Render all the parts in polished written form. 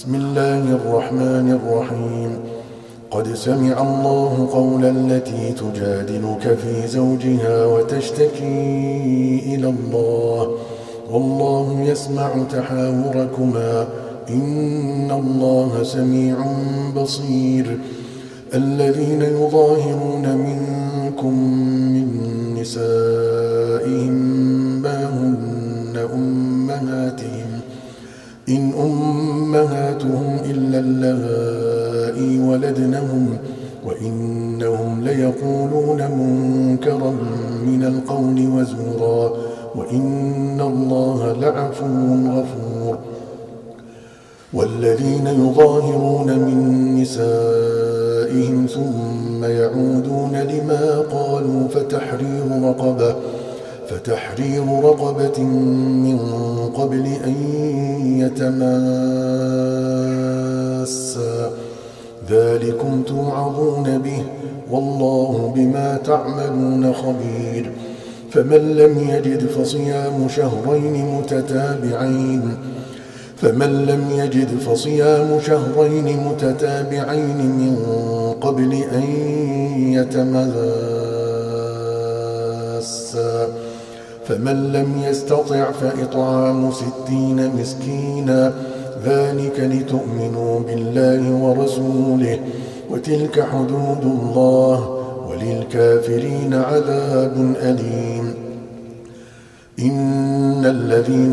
بسم الله الرحمن الرحيم. قد سمع الله قول التي تجادلك في زوجها وتشتكي إلى الله والله يسمع تحاوركما إن الله سميع بصير. الذين يظاهرون منكم من نسائهم ما هن أمهاتهم إن أمهاتهم إلا اللائي ولدنهم وإنهم ليقولون منكرا من القول وزورا وإن الله لعفو غفور. والذين يظاهرون من نسائهم ثم يعودون لما قالوا فتحرير رقبة من قبل أن يتماسا ذلكم توعظون به والله بما تعملون خبير. فمن لم يجد فصيام شهرين متتابعين من قبل أن يتماسا فمن لم يستطع فإطعام 60 مسكينا ذلك لتؤمنوا بالله ورسوله وتلك حدود الله وللكافرين عذاب أليم. إن الذين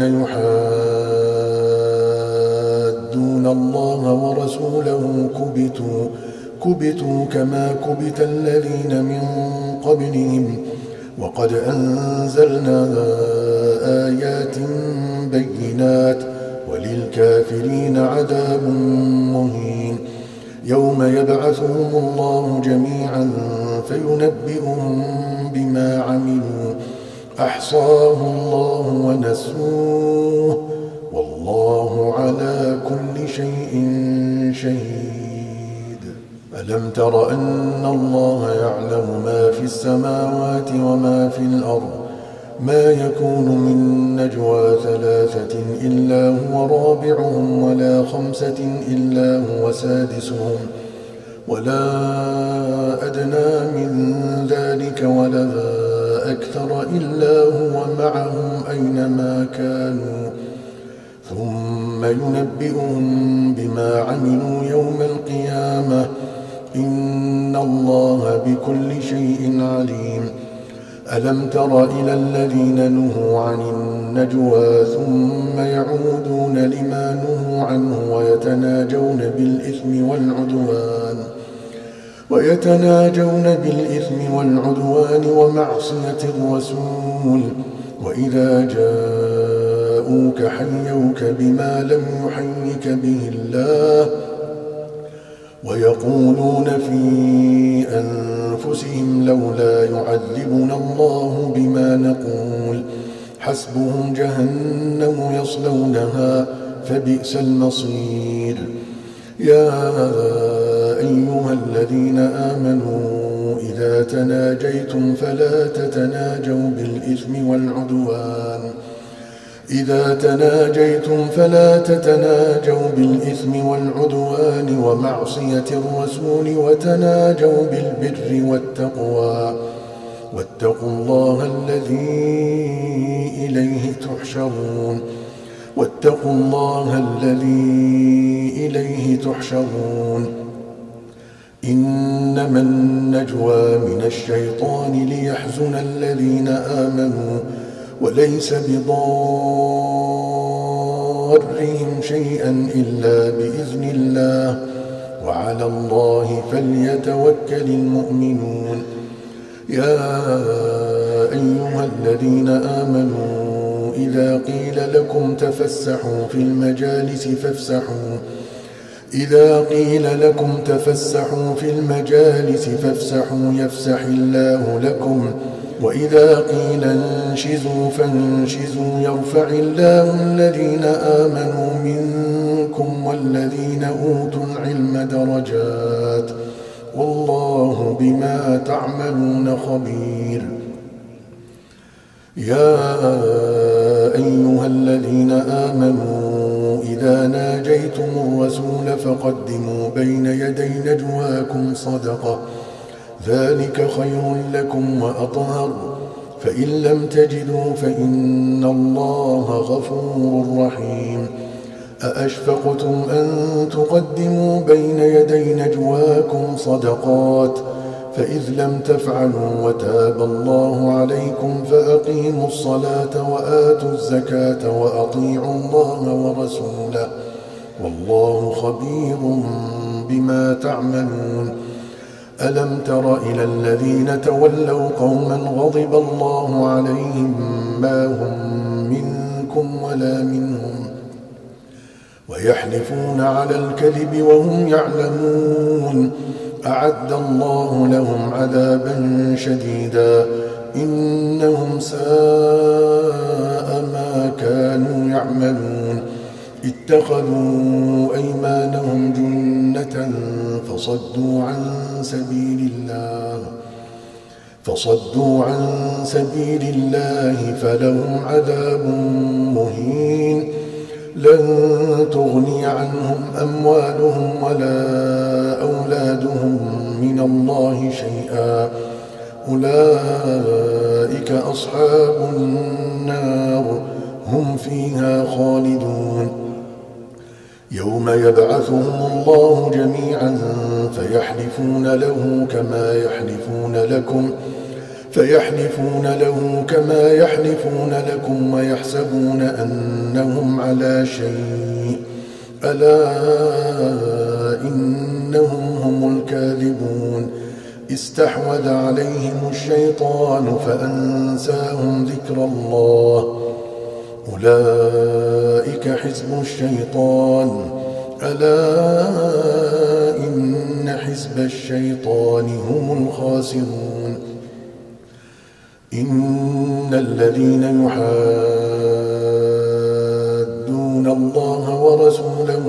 يحادون الله ورسوله كبتوا كما كبت الذين من قبلهم وقد أنزلنا آيات بينات وللكافرين عذاب مهين. يوم يبعثهم الله جميعا فينبئهم بما عملوا أحصاه الله ونسوه والله على كل شيء شهيد. ألم تر أن الله يعلم ما في السماوات وما في الأرض ما يكون من نجوى 3 إلا هو رابعهم ولا 5 إلا هو سادسهم ولا أدنى من ذلك ولا أكثر إلا هو معهم أينما كانوا ثم ينبئهم بما عملوا يوم القيامة إن الله بكل شيء عليم. ألم تر إلى الذين نهوا عن النجوى ثم يعودون لما نهوا عنه ويتناجون بالإثم والعدوان ومعصية الرسول وإذا جاءوك حيوك بما لم يحيك به الله ويقولون في أنفسهم لولا يعذبنا الله بما نقول حسبهم جهنم يصلونها فبئس المصير. يا أيها الذين آمنوا إذا تناجيتم فلا تتناجوا بالإثم والعدوان ومعصية الرسول وتناجوا بالبر والتقوى واتقوا الله الذي إليه تحشرون. إنما النجوى من الشيطان ليحزن الذين آمنوا وليس بضارهم شيئا إلا بإذن الله وعلى الله فليتوكل المؤمنون. يا أيها الذين آمنوا إذا قيل لكم تفسحوا في المجالس فافسحوا يفسح الله لكم وإذا قيل انشزوا فانشزوا يرفع الله الذين آمنوا منكم والذين أوتوا العلم درجات والله بما تعملون خبير. يا أيها الذين آمنوا إذا ناجيتم الرسول فقدموا بين يدي نجواكم صدقة ذلك خير لكم وأطهر فإن لم تجدوا فإن الله غفور رحيم أأشفقتم أن تقدموا بين يدي نجواكم صدقات فإذ لم تفعلوا وتاب الله عليكم فأقيموا الصلاة وآتوا الزكاة وأطيعوا الله ورسوله والله خبير بما تعملون ألم تر إلى الذين تولوا قوما غضب الله عليهم ما هم منكم ولا منهم ويحلفون على الكذب وهم يعلمون أعد الله لهم عذابا شديدا إنهم ساء ما كانوا يعملون اتخذوا أيمانهم جنة فصدوا عن سبيل الله فلهم عذاب مهين لن تغني عنهم أموالهم ولا أولادهم من الله شيئا أولئك أصحاب النار هم فيها خالدون يوم يبعثهم الله جميعا فيحلفون له كما يحلفون لكم ويحسبون أنهم على شيء ألا إنهم هم الكاذبون استحوذ عليهم الشيطان فأنساهم ذكر الله أولئك حزب الشيطان ألا إن حزب الشيطان هم الخاسرون إن الذين يحادون الله ورسوله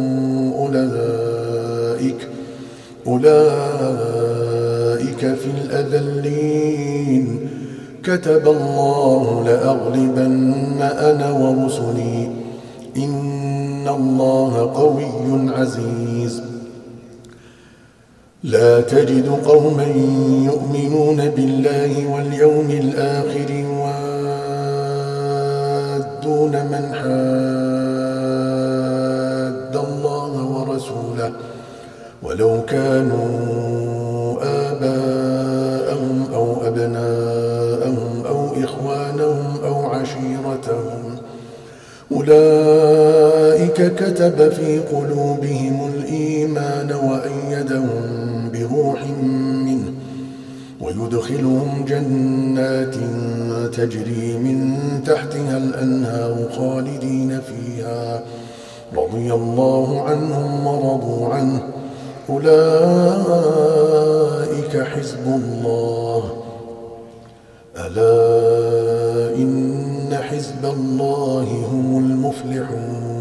أولئك في الأذلين كتب الله لأغلبن أنا ورسلي إن الله قوي عزيز لا تجد قوما يؤمنون بالله واليوم الآخر يوادون من حاد الله ورسوله ولو كانوا آباءهم أو أبناءهم أو إخوانهم أو عشيرتهم أولئك كتب في قلوبهم الإيمان وأيدهم بروح منه ويدخلهم جنات تجري من تحتها الأنهار خالدين فيها رضي الله عنهم ورضوا عنه أولئك حزب الله ألا إن حزب الله هم المفلحون